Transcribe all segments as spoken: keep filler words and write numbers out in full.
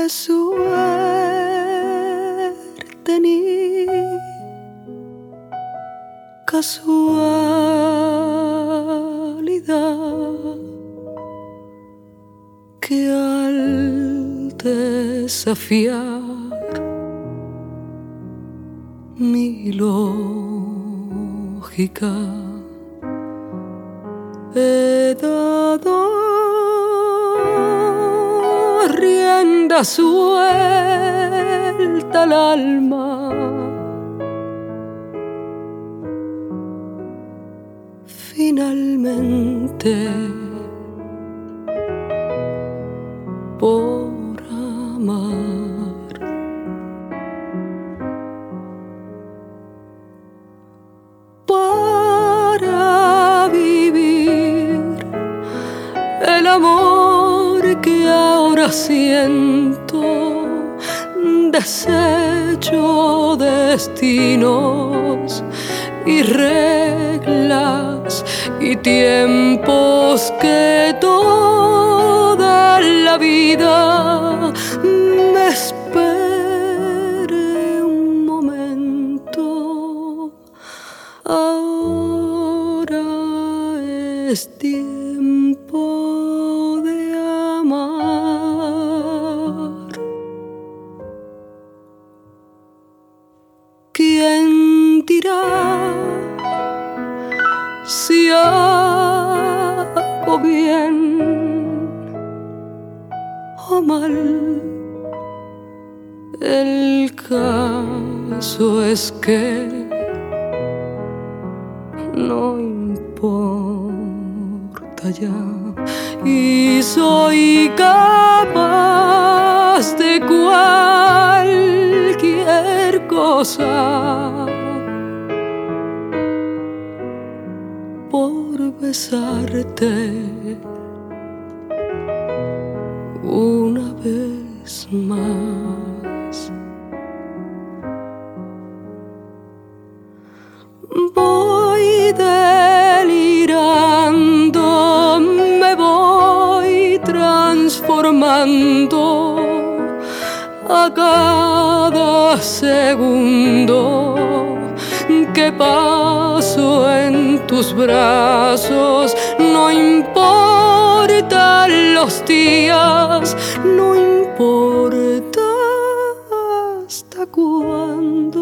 suerte ni casualidad que al desafiar mi lógica he dado rienda suelta al alma. Finalmente, por amar, para vivir el amor que ahora siento, desecho destinos y reglas y tiempos que toda la vida me espere un momento. Ahora es tiempo de amar. ¿Quién dirá si hago bien o mal? El caso es que no importa ya y soy capaz de cualquier cosa por besarte una vez más. Voy delirando, me voy transformando a cada segundo que paso en tus brazos. No importan los días, no importa hasta cuándo.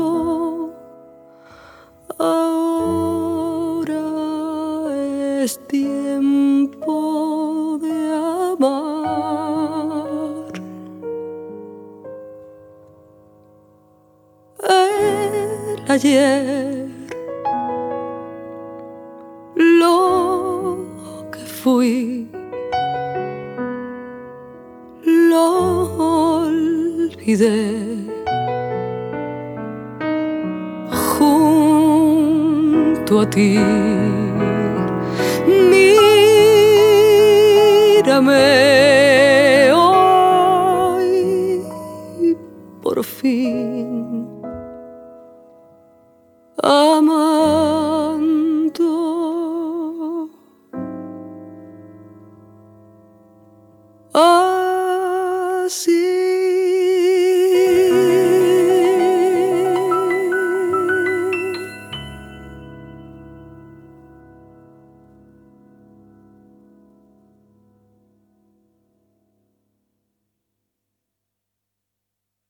Ahora es tiempo de amar. El ayer, lo que fui, lo olvidé. Junto a ti, mírame hoy por fin.